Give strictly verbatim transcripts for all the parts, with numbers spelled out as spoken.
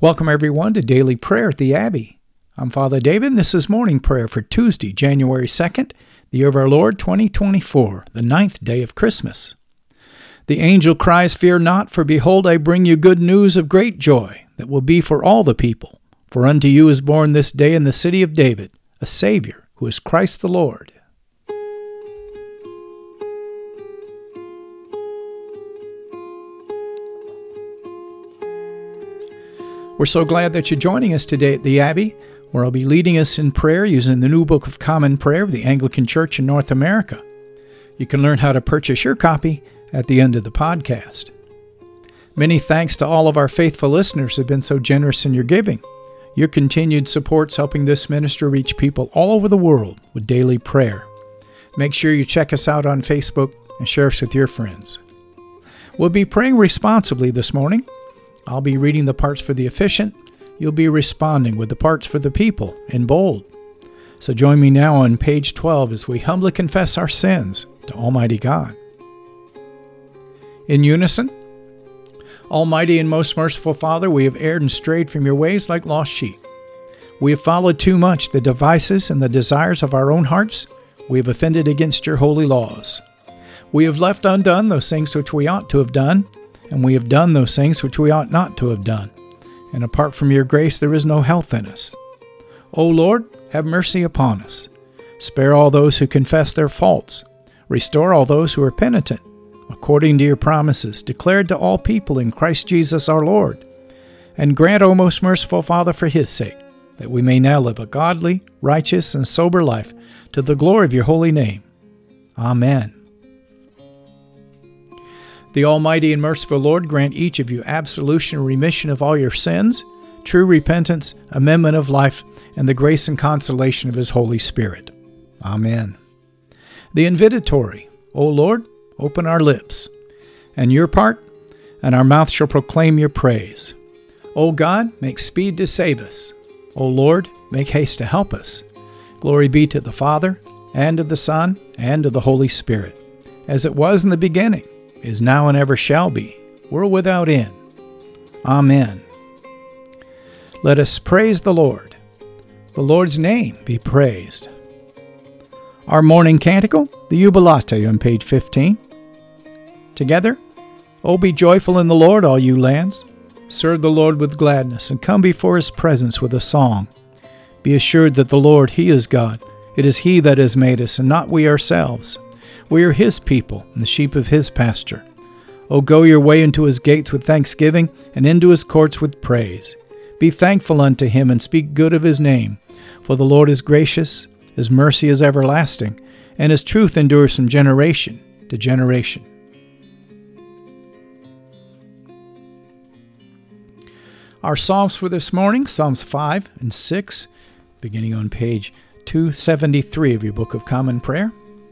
Welcome everyone to Daily Prayer at the Abbey. I'm Father David, and this is morning prayer for Tuesday, January second, the year of our Lord twenty twenty-four, the ninth day of Christmas. The angel cries, "Fear not, for behold, I bring you good news of great joy, that will be for all the people. For unto you is born this day in the city of David a Savior, who is Christ the Lord." We're so glad that you're joining us today at the Abbey, where I'll be leading us in prayer using the New Book of Common Prayer of the Anglican Church in North America. You can learn how to purchase your copy at the end of the podcast. Many thanks to all of our faithful listeners who have been so generous in your giving. Your continued support's helping this ministry reach people all over the world with daily prayer. Make sure you check us out on Facebook and share us with your friends. We'll be praying responsibly this morning. I'll be reading the parts for the officiant. You'll be responding with the parts for the people in bold. So join me now on page twelve as we humbly confess our sins to Almighty God. In unison, Almighty and most merciful Father, we have erred and strayed from your ways like lost sheep. We have followed too much the devices and the desires of our own hearts. We have offended against your holy laws. We have left undone those things which we ought to have done, and we have done those things which we ought not to have done. And apart from your grace, there is no health in us. O Lord, have mercy upon us. Spare all those who confess their faults. Restore all those who are penitent, according to your promises, declared to all people in Christ Jesus our Lord. And grant, O most merciful Father, for his sake, that we may now live a godly, righteous, and sober life to the glory of your holy name. Amen. The Almighty and merciful Lord grant each of you absolution and remission of all your sins, true repentance, amendment of life, and the grace and consolation of his Holy Spirit. Amen. The invitatory. O Lord, open our lips, and your part, and our mouth shall proclaim your praise. O God, make speed to save us. O Lord, make haste to help us. Glory be to the Father, and to the Son, and to the Holy Spirit, as it was in the beginning, is now, and ever shall be, world without end. Amen. Let us praise the Lord. The Lord's name be praised. Our morning canticle, the Jubilate, on page fifteen. Together, O be joyful in the Lord, all you lands. Serve the Lord with gladness, and come before his presence with a song. Be assured that the Lord, he is God. It is he that has made us, and not we ourselves. We are his people, and the sheep of his pasture. O go your way into his gates with thanksgiving, and into his courts with praise. Be thankful unto him, and speak good of his name. For the Lord is gracious, his mercy is everlasting, and his truth endures from generation to generation. Our Psalms for this morning, Psalms five and six, beginning on page two seventy-three of your Book of Common Prayer.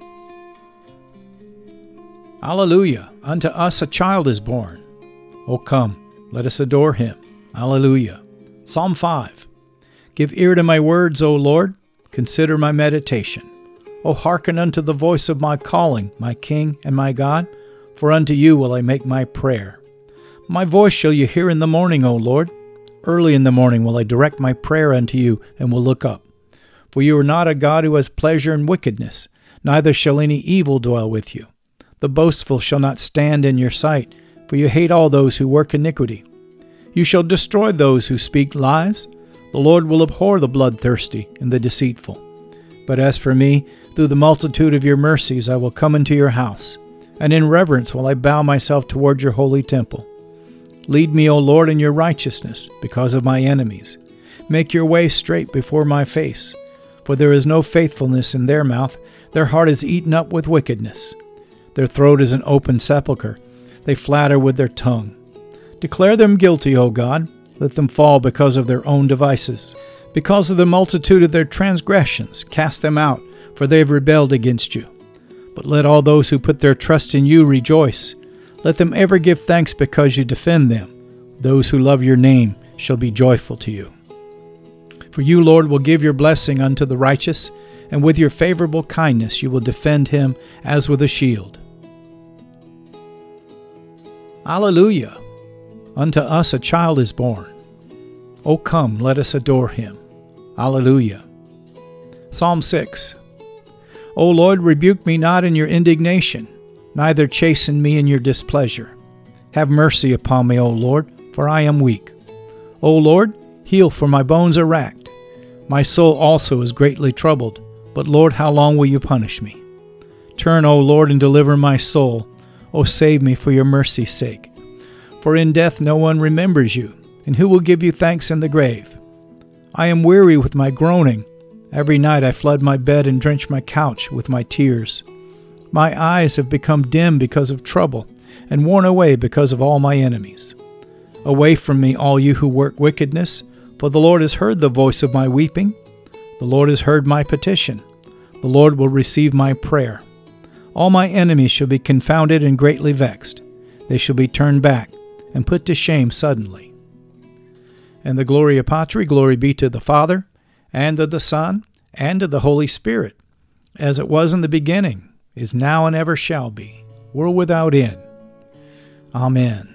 Alleluia! Unto us a child is born. O come, let us adore him. Alleluia! Psalm five. Give ear to my words, O Lord. Consider my meditation. O hearken unto the voice of my calling, my King and my God. For unto you will I make my prayer. My voice shall you hear in the morning, O Lord. Early in the morning will I direct my prayer unto you, and will look up. For you are not a God who has pleasure in wickedness, neither shall any evil dwell with you. The boastful shall not stand in your sight, for you hate all those who work iniquity. You shall destroy those who speak lies. The Lord will abhor the bloodthirsty and the deceitful. But as for me, through the multitude of your mercies I will come into your house, and in reverence will I bow myself toward your holy temple. Lead me, O Lord, in your righteousness, because of my enemies. Make your way straight before my face. For there is no faithfulness in their mouth. Their heart is eaten up with wickedness. Their throat is an open sepulchre. They flatter with their tongue. Declare them guilty, O God. Let them fall because of their own devices. Because of the multitude of their transgressions, cast them out, for they have rebelled against you. But let all those who put their trust in you rejoice. Let them ever give thanks because you defend them. Those who love your name shall be joyful to you. For you, Lord, will give your blessing unto the righteous, and with your favorable kindness you will defend him as with a shield. Alleluia! Unto us a child is born. O come, let us adore him. Alleluia. Psalm six. O Lord, rebuke me not in your indignation, neither chasten me in your displeasure. Have mercy upon me, O Lord, for I am weak. O Lord, heal, for my bones are racked. My soul also is greatly troubled, but Lord, how long will you punish me? Turn, O Lord, and deliver my soul. O save me for your mercy's sake. For in death no one remembers you, and who will give you thanks in the grave? I am weary with my groaning. Every night I flood my bed and drench my couch with my tears. My eyes have become dim because of trouble, and worn away because of all my enemies. Away from me, all you who work wickedness, for the Lord has heard the voice of my weeping. The Lord has heard my petition. The Lord will receive my prayer. All my enemies shall be confounded and greatly vexed. They shall be turned back and put to shame suddenly. And the Gloria Patri, glory be to the Father, and to the Son, and to the Holy Spirit, as it was in the beginning, is now, and ever shall be, world without end. Amen.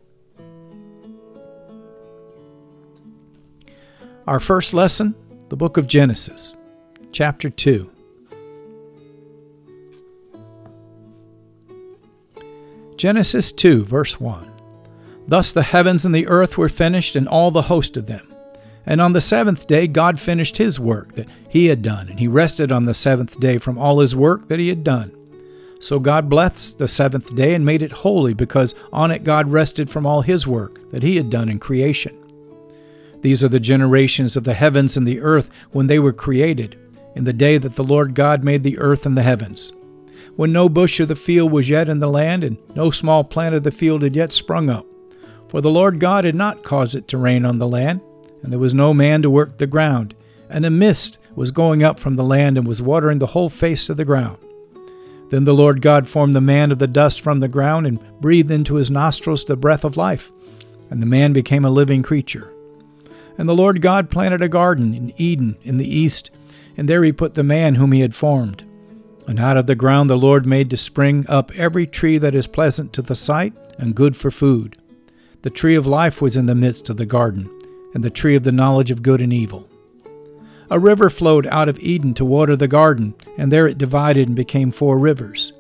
Our first lesson, the book of Genesis, chapter two. Genesis two, verse one. Thus the heavens and the earth were finished, and all the host of them. And on the seventh day God finished his work that he had done, and he rested on the seventh day from all his work that he had done. So God blessed the seventh day and made it holy, because on it God rested from all his work that he had done in creation. These are the generations of the heavens and the earth when they were created, in the day that the Lord God made the earth and the heavens. When no bush of the field was yet in the land, and no small plant of the field had yet sprung up. For the Lord God had not caused it to rain on the land, and there was no man to work the ground, and a mist was going up from the land and was watering the whole face of the ground. Then the Lord God formed the man of the dust from the ground, and breathed into his nostrils the breath of life, and the man became a living creature. And the Lord God planted a garden in Eden in the east, and there he put the man whom he had formed. And out of the ground the Lord made to spring up every tree that is pleasant to the sight and good for food. The tree of life was in the midst of the garden, and the tree of the knowledge of good and evil. A river flowed out of Eden to water the garden, and there it divided and became four rivers.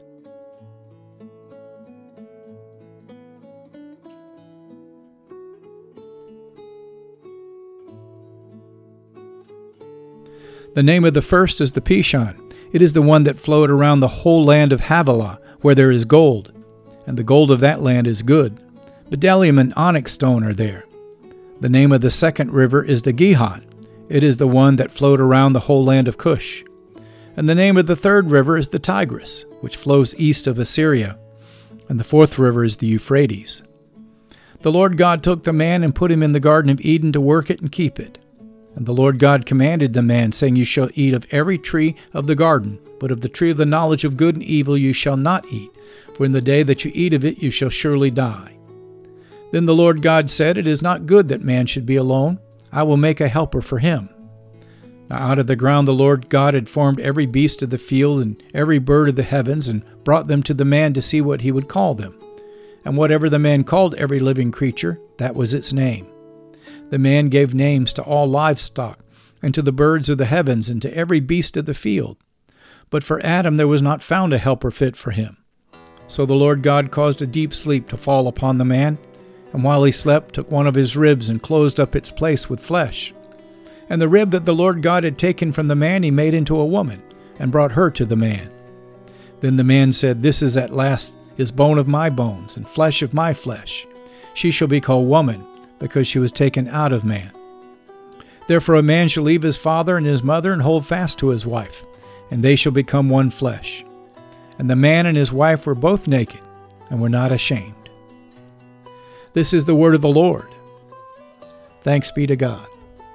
The name of the first is the Pishon. It is the one that flowed around the whole land of Havilah, where there is gold, and the gold of that land is good. Bdellium and onyx stone are there. The name of the second river is the Gihon. It is the one that flowed around the whole land of Cush. And the name of the third river is the Tigris, which flows east of Assyria. And the fourth river is the Euphrates. The Lord God took the man and put him in the Garden of Eden to work it and keep it. And the Lord God commanded the man, saying, You shall eat of every tree of the garden, but of the tree of the knowledge of good and evil you shall not eat, for in the day that you eat of it you shall surely die. Then the Lord God said, It is not good that man should be alone. I will make a helper for him. Now out of the ground the Lord God had formed every beast of the field and every bird of the heavens, and brought them to the man to see what he would call them. And whatever the man called every living creature, that was its name. The man gave names to all livestock, and to the birds of the heavens, and to every beast of the field. But for Adam there was not found a helper fit for him. So the Lord God caused a deep sleep to fall upon the man, and while he slept took one of his ribs and closed up its place with flesh. And the rib that the Lord God had taken from the man he made into a woman, and brought her to the man. Then the man said, This is at last is bone of my bones, and flesh of my flesh. She shall be called woman, because she was taken out of man. Therefore a man shall leave his father and his mother, and hold fast to his wife, and they shall become one flesh. And the man and his wife were both naked, and were not ashamed. This is the word of the Lord. Thanks be to God.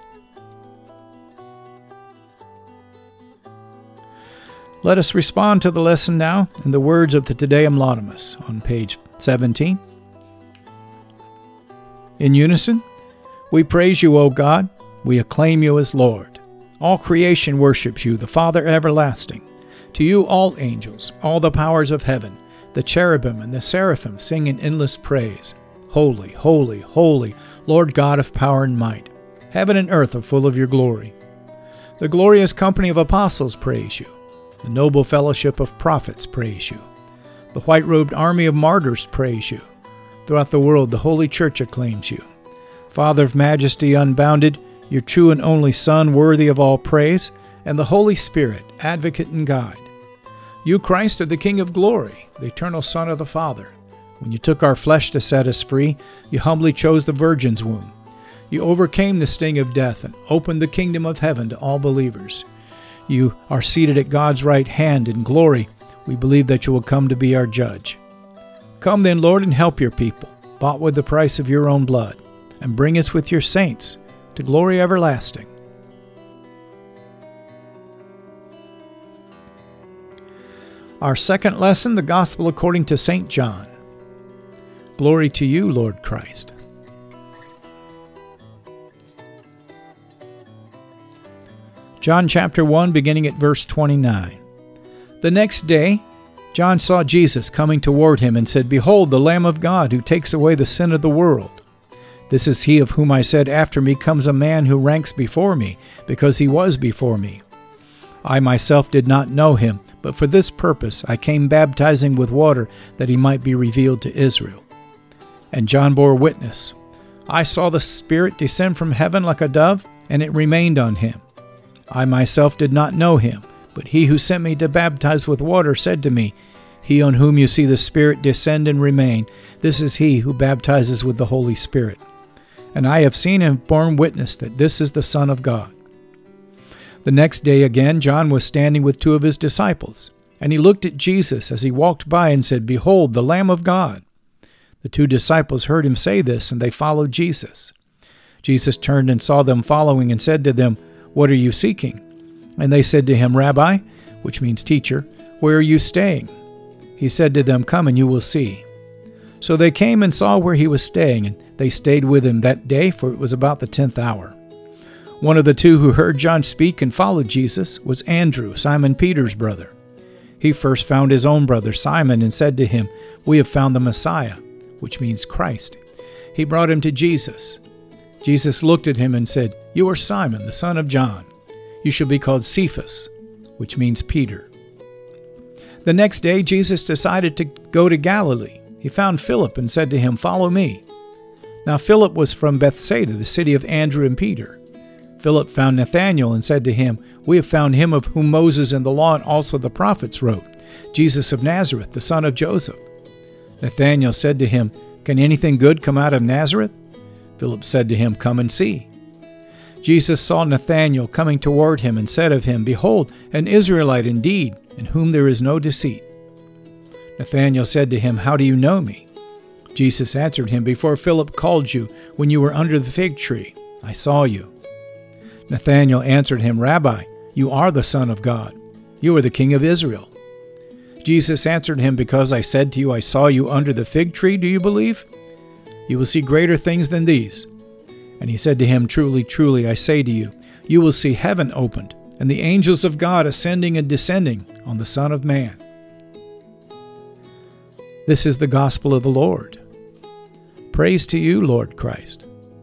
Let us respond to the lesson now in the words of the Te Deum Laudamus on page seventeen. In unison, we praise you, O God. We acclaim you as Lord. All creation worships you, the Father everlasting. To you all angels, all the powers of heaven, the cherubim and the seraphim sing in endless praise. Holy, holy, holy, Lord God of power and might. Heaven and earth are full of your glory. The glorious company of apostles praise you. The noble fellowship of prophets praise you. The white-robed army of martyrs praise you. Throughout the world, the Holy Church acclaims you. Father of majesty unbounded, your true and only Son, worthy of all praise, and the Holy Spirit, advocate and guide. You, Christ, are the King of glory, the eternal Son of the Father. When you took our flesh to set us free, you humbly chose the Virgin's womb. You overcame the sting of death and opened the kingdom of heaven to all believers. You are seated at God's right hand in glory. We believe that you will come to be our judge. Come then, Lord, and help your people, bought with the price of your own blood, and bring us with your saints to glory everlasting. Our second lesson, the Gospel according to Saint John. Glory to you, Lord Christ. John chapter one, beginning at verse twenty-nine. The next day, John saw Jesus coming toward him and said, Behold, the Lamb of God, who takes away the sin of the world. This is he of whom I said, After me comes a man who ranks before me, because he was before me. I myself did not know him, but for this purpose I came baptizing with water, that he might be revealed to Israel. And John bore witness. I saw the Spirit descend from heaven like a dove, and it remained on him. I myself did not know him, but he who sent me to baptize with water said to me, He on whom you see the Spirit descend and remain, this is he who baptizes with the Holy Spirit. And I have seen and borne witness that this is the Son of God. The next day again John was standing with two of his disciples, and he looked at Jesus as he walked by and said, Behold, the Lamb of God. The two disciples heard him say this, and they followed Jesus. Jesus turned and saw them following and said to them, What are you seeking? And they said to him, Rabbi, which means teacher, where are you staying? He said to them, Come and you will see. So they came and saw where he was staying, and they stayed with him that day, for it was about the tenth hour. One of the two who heard John speak and followed Jesus was Andrew, Simon Peter's brother. He first found his own brother Simon and said to him, We have found the Messiah, which means Christ. He brought him to Jesus. Jesus looked at him and said, You are Simon, the son of John. You shall be called Cephas, which means Peter. The next day Jesus decided to go to Galilee. He found Philip and said to him, Follow me. Now Philip was from Bethsaida, the city of Andrew and Peter. Philip found Nathanael and said to him, We have found him of whom Moses and the law and also the prophets wrote, Jesus of Nazareth, the son of Joseph. Nathanael said to him, Can anything good come out of Nazareth? Philip said to him, Come and see. Jesus saw Nathanael coming toward him and said of him, Behold, an Israelite indeed, in whom there is no deceit. Nathanael said to him, How do you know me? Jesus answered him, Before Philip called you, when you were under the fig tree, I saw you. Nathanael answered him, Rabbi, you are the Son of God. You are the King of Israel. Jesus answered him, Because I said to you, I saw you under the fig tree, do you believe? You will see greater things than these. And he said to him, Truly, truly, I say to you, you will see heaven opened, and the angels of God ascending and descending on the Son of Man. This is the gospel of the Lord. Praise to you, Lord Christ.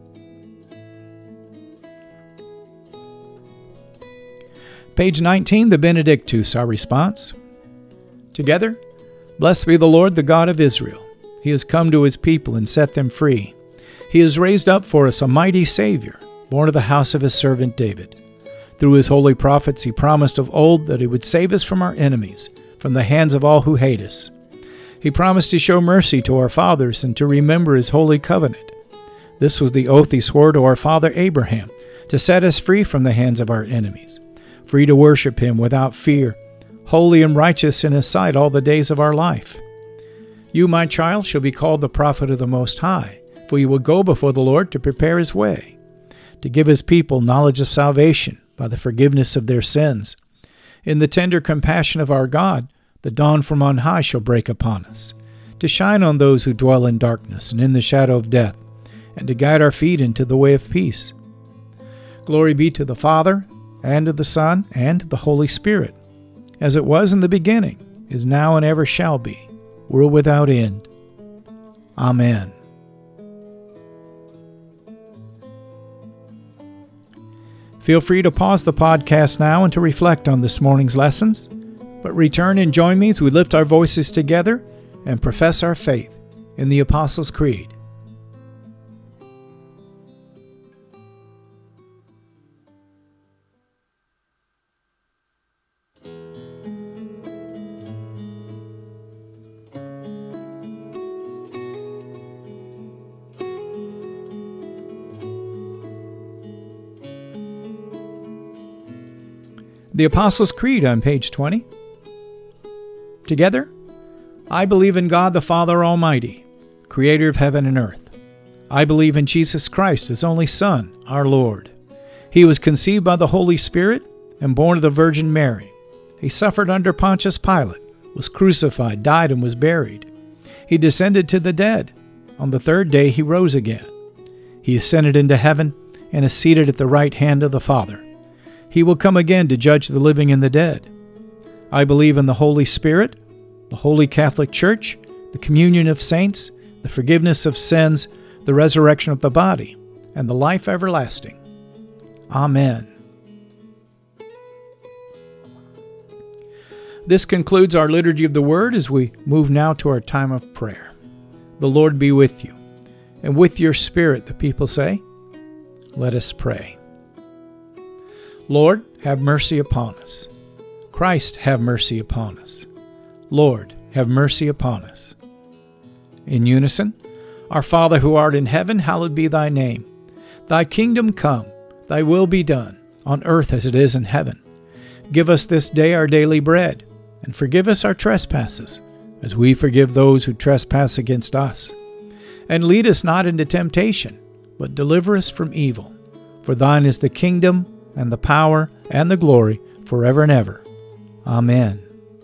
Page nineteen, the Benedictus, our response. Together, Blessed be the Lord, the God of Israel. He has come to his people and set them free. He has raised up for us a mighty Savior, born of the house of his servant David. Through his holy prophets he promised of old that he would save us from our enemies, from the hands of all who hate us. He promised to show mercy to our fathers and to remember his holy covenant. This was the oath he swore to our father Abraham, to set us free from the hands of our enemies, free to worship him without fear, holy and righteous in his sight all the days of our life. You, my child, shall be called the prophet of the Most High, for you will go before the Lord to prepare his way, to give his people knowledge of salvation by the forgiveness of their sins. In the tender compassion of our God, the dawn from on high shall break upon us, to shine on those who dwell in darkness and in the shadow of death, and to guide our feet into the way of peace. Glory be to the Father, and to the Son, and to the Holy Spirit, as it was in the beginning, is now, and ever shall be, world without end. Amen. Feel free to pause the podcast now and to reflect on this morning's lessons, but return and join me as we lift our voices together and profess our faith in the Apostles' Creed. The Apostles' Creed on page twenty. Together, I believe in God the Father Almighty, creator of heaven and earth. I believe in Jesus Christ, his only Son, our Lord. He was conceived by the Holy Spirit and born of the Virgin Mary. He suffered under Pontius Pilate, was crucified, died, and was buried. He descended to the dead. On the third day he rose again. He ascended into heaven and is seated at the right hand of the Father. He will come again to judge the living and the dead. I believe in the Holy Spirit, the Holy Catholic Church, the communion of saints, the forgiveness of sins, the resurrection of the body, and the life everlasting. Amen. This concludes our Liturgy of the Word as we move now to our time of prayer. The Lord be with you, and with your spirit, the people say. Let us pray. Lord, have mercy upon us. Christ, have mercy upon us. Lord, have mercy upon us. In unison, Our Father who art in heaven, hallowed be thy name. Thy kingdom come, thy will be done, on earth as it is in heaven. Give us this day our daily bread, and forgive us our trespasses, as we forgive those who trespass against us. And lead us not into temptation, but deliver us from evil. For thine is the kingdom, and the power, and the glory, forever and ever. Amen.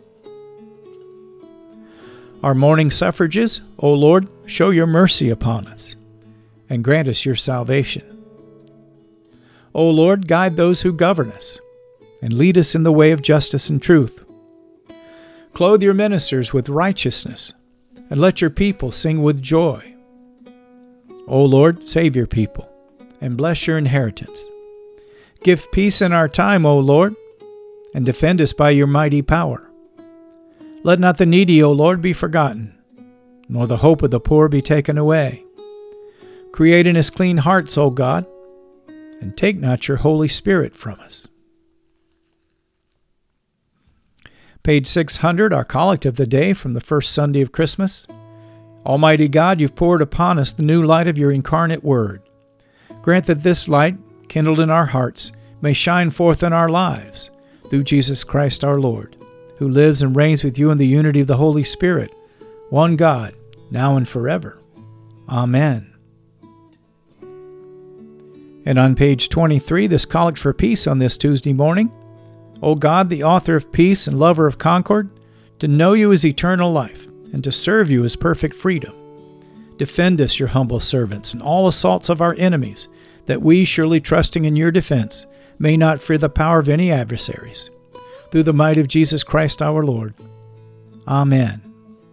Our morning suffrages, O Lord, show your mercy upon us, and grant us your salvation. O Lord, guide those who govern us, and lead us in the way of justice and truth. Clothe your ministers with righteousness, and let your people sing with joy. O Lord, save your people, and bless your inheritance. Give peace in our time, O Lord, and defend us by your mighty power. Let not the needy, O Lord, be forgotten, nor the hope of the poor be taken away. Create in us clean hearts, O God, and take not your Holy Spirit from us. Page six hundred, our collect of the day from the first Sunday of Christmas. Almighty God, you've poured upon us the new light of your incarnate Word. Grant that this light, kindled in our hearts, may shine forth in our lives, through Jesus Christ our Lord, who lives and reigns with you in the unity of the Holy Spirit, one God, now and forever. Amen. And on page twenty-three, this collect for peace on this Tuesday morning. O God, the author of peace and lover of concord, to know you is eternal life, and to serve you is perfect freedom. Defend us, your humble servants, in all assaults of our enemies, that we, surely trusting in your defense, may not fear the power of any adversaries. Through the might of Jesus Christ our Lord. Amen.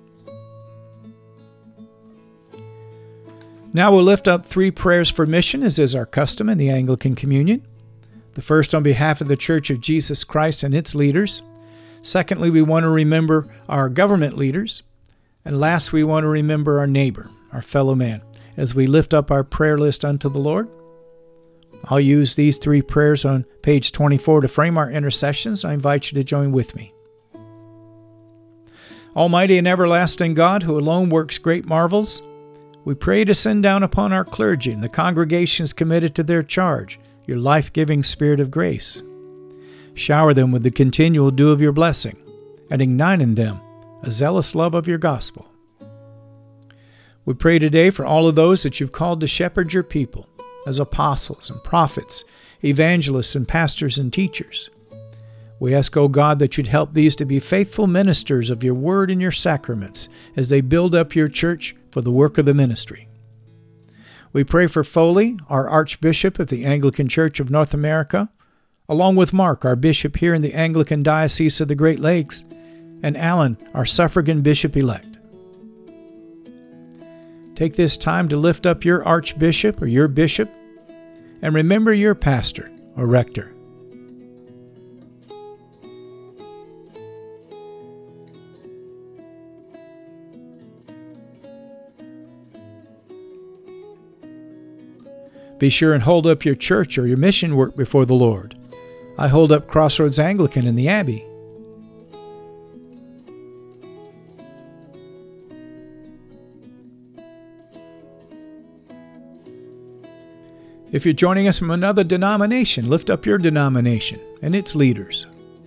Now we'll lift up three prayers for mission, as is our custom in the Anglican Communion. The first on behalf of the Church of Jesus Christ and its leaders. Secondly, we want to remember our government leaders. And last, we want to remember our neighbor, our fellow man, as we lift up our prayer list unto the Lord. I'll use these three prayers on page twenty-four to frame our intercessions. I invite you to join with me. Almighty and everlasting God, who alone works great marvels, we pray to send down upon our clergy and the congregations committed to their charge your life-giving spirit of grace. Shower them with the continual dew of your blessing, and ignite in them a zealous love of your gospel. We pray today for all of those that you've called to shepherd your people as apostles and prophets, evangelists and pastors and teachers. We ask, O God, that you'd help these to be faithful ministers of your word and your sacraments as they build up your church for the work of the ministry. We pray for Foley, our Archbishop of the Anglican Church of North America, along with Mark, our bishop here in the Anglican Diocese of the Great Lakes, and Alan, our suffragan bishop-elect. Take this time to lift up your archbishop or your bishop, and remember your pastor, or rector. Be sure and hold up your church or your mission work before the Lord. I hold up Crossroads Anglican in the Abbey. If you're joining us from another denomination, lift up your denomination and its leaders.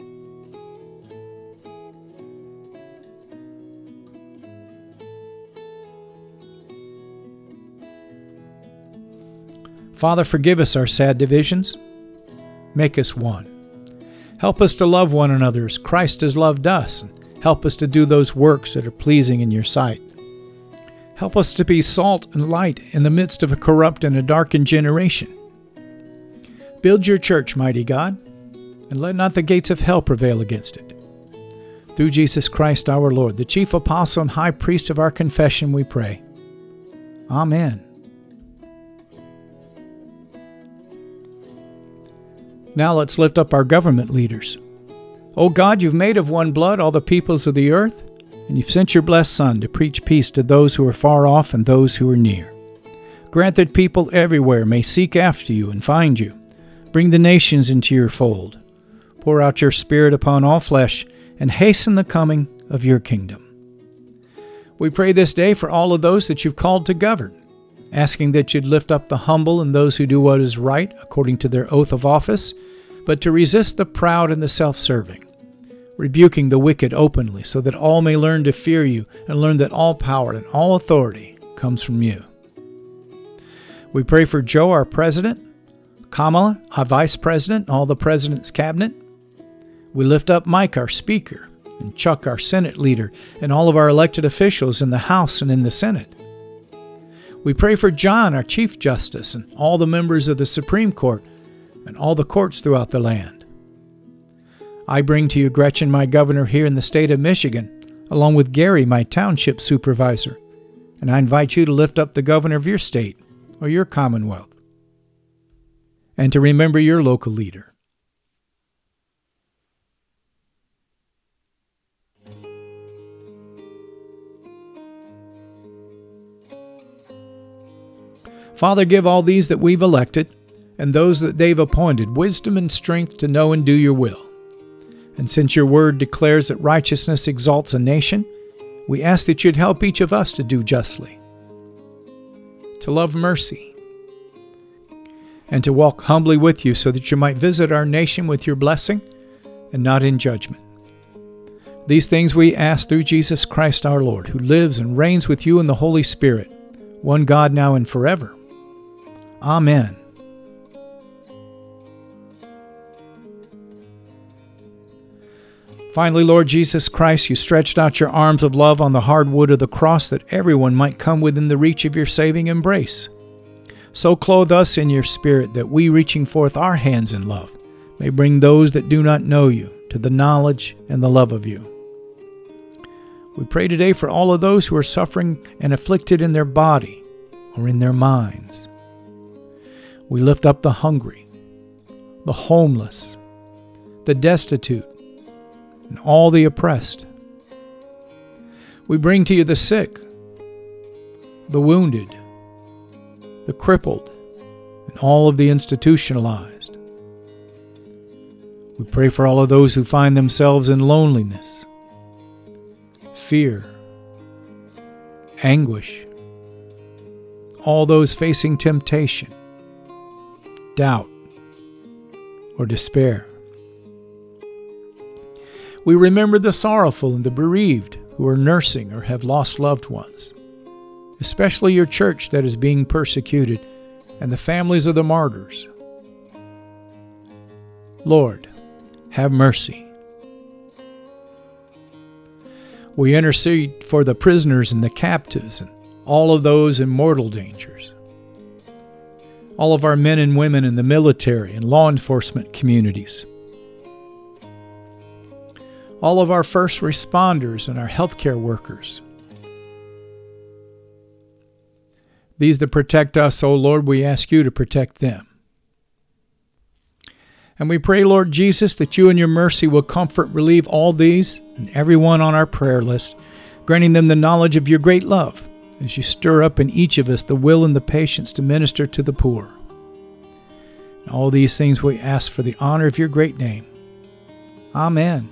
Father, forgive us our sad divisions. Make us one. Help us to love one another as Christ has loved us, and help us to do those works that are pleasing in your sight. Help us to be salt and light in the midst of a corrupt and a darkened generation. Build your church, mighty God, and let not the gates of hell prevail against it. Through Jesus Christ our Lord, the chief apostle and high priest of our confession, we pray. Amen. Now let's lift up our government leaders. O God, you've made of one blood all the peoples of the earth, and you've sent your blessed Son to preach peace to those who are far off and those who are near. Grant that people everywhere may seek after you and find you. Bring the nations into your fold. Pour out your Spirit upon all flesh, and hasten the coming of your kingdom. We pray this day for all of those that you've called to govern, asking that you'd lift up the humble and those who do what is right according to their oath of office, but to resist the proud and the self-serving, rebuking the wicked openly, so that all may learn to fear you and learn that all power and all authority comes from you. We pray for Joe, our president, Kamala, our vice president, and all the president's cabinet. We lift up Mike, our speaker, and Chuck, our Senate leader, and all of our elected officials in the House and in the Senate. We pray for John, our Chief Justice, and all the members of the Supreme Court and all the courts throughout the land. I bring to you Gretchen, my governor here in the state of Michigan, along with Gary, my township supervisor, and I invite you to lift up the governor of your state or your commonwealth, and to remember your local leader. Father, give all these that we've elected and those that they've appointed wisdom and strength to know and do your will. And since your word declares that righteousness exalts a nation, we ask that you'd help each of us to do justly, to love mercy, and to walk humbly with you so that you might visit our nation with your blessing and not in judgment. These things we ask through Jesus Christ our Lord, who lives and reigns with you in the Holy Spirit, one God now and forever. Amen. Finally, Lord Jesus Christ, you stretched out your arms of love on the hard wood of the cross that everyone might come within the reach of your saving embrace. So clothe us in your Spirit that we, reaching forth our hands in love, may bring those that do not know you to the knowledge and the love of you. We pray today for all of those who are suffering and afflicted in their body or in their minds. We lift up the hungry, the homeless, the destitute, and all the oppressed. We bring to you the sick, the wounded, the crippled, and all of the institutionalized. We pray for all of those who find themselves in loneliness, fear, anguish, all those facing temptation, doubt, or despair. We remember the sorrowful and the bereaved who are nursing or have lost loved ones, especially your church that is being persecuted and the families of the martyrs. Lord, have mercy. We intercede for the prisoners and the captives and all of those in mortal dangers. All of our men and women in the military and law enforcement communities. All of our first responders and our healthcare workers. These that protect us, O Lord, we ask you to protect them. And we pray, Lord Jesus, that you in your mercy will comfort, relieve all these and everyone on our prayer list, granting them the knowledge of your great love as you stir up in each of us the will and the patience to minister to the poor. And all these things we ask for the honor of your great name. Amen.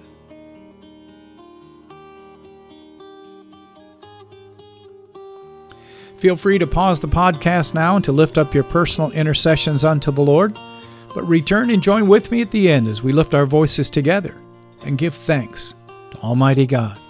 Feel free to pause the podcast now and to lift up your personal intercessions unto the Lord, but return and join with me at the end as we lift our voices together and give thanks to Almighty God.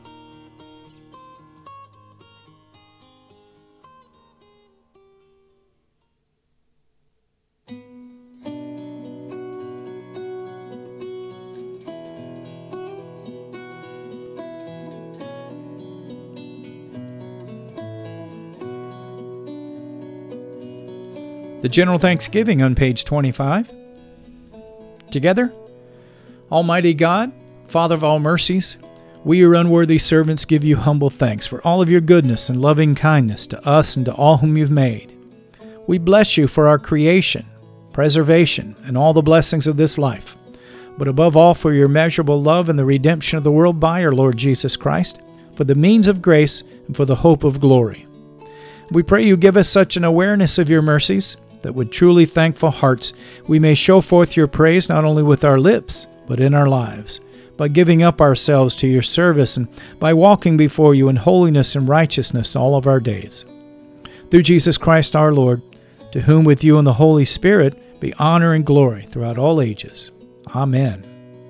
The General Thanksgiving on page twenty-five. Together, Almighty God, Father of all mercies, we, your unworthy servants, give you humble thanks for all of your goodness and loving kindness to us and to all whom you've made. We bless you for our creation, preservation, and all the blessings of this life, but above all for your immeasurable love and the redemption of the world by our Lord Jesus Christ, for the means of grace and for the hope of glory. We pray you give us such an awareness of your mercies that with truly thankful hearts we may show forth your praise not only with our lips, but in our lives, by giving up ourselves to your service and by walking before you in holiness and righteousness all of our days. Through Jesus Christ our Lord, to whom with you and the Holy Spirit be honor and glory throughout all ages. Amen.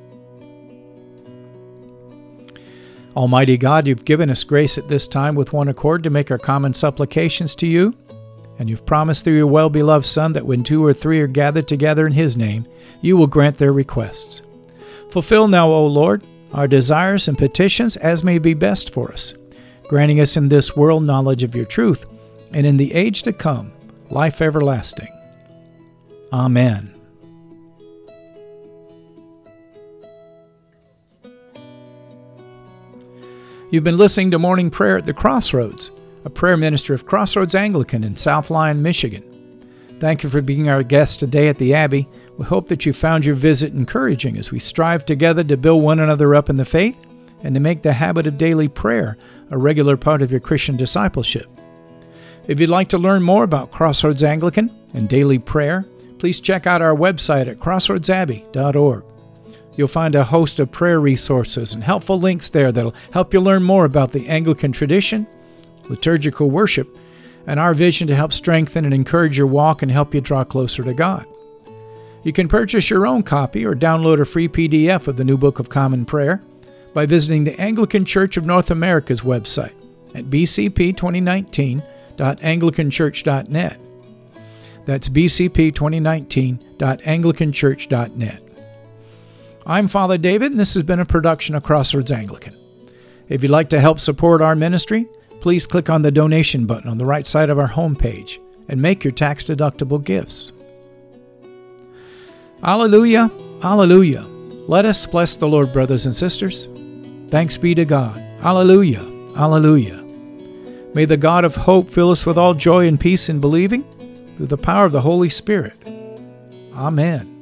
Almighty God, you've given us grace at this time with one accord to make our common supplications to you, and you've promised through your well-beloved Son that when two or three are gathered together in his name, you will grant their requests. Fulfill now, O Lord, our desires and petitions as may be best for us, granting us in this world knowledge of your truth, and in the age to come, life everlasting. Amen. You've been listening to Morning Prayer at the Crossroads, a prayer ministry of Crossroads Anglican in South Lyon, Michigan. Thank you for being our guest today at the Abbey. We hope that you found your visit encouraging as we strive together to build one another up in the faith and to make the habit of daily prayer a regular part of your Christian discipleship. If you'd like to learn more about Crossroads Anglican and daily prayer, please check out our website at crossroads abbey dot org. You'll find a host of prayer resources and helpful links there that'll help you learn more about the Anglican tradition, liturgical worship, and our vision to help strengthen and encourage your walk and help you draw closer to God. You can purchase your own copy or download a free P D F of the New Book of Common Prayer by visiting the Anglican Church of North America's website at b c p twenty nineteen dot anglican church dot net. That's b c p twenty nineteen dot anglican church dot net. I'm Father David, and this has been a production of Crossroads Anglican. If you'd like to help support our ministry, please click on the donation button on the right side of our homepage and make your tax-deductible gifts. Alleluia, alleluia. Let us bless the Lord, brothers and sisters. Thanks be to God. Alleluia, alleluia. May the God of hope fill us with all joy and peace in believing through the power of the Holy Spirit. Amen.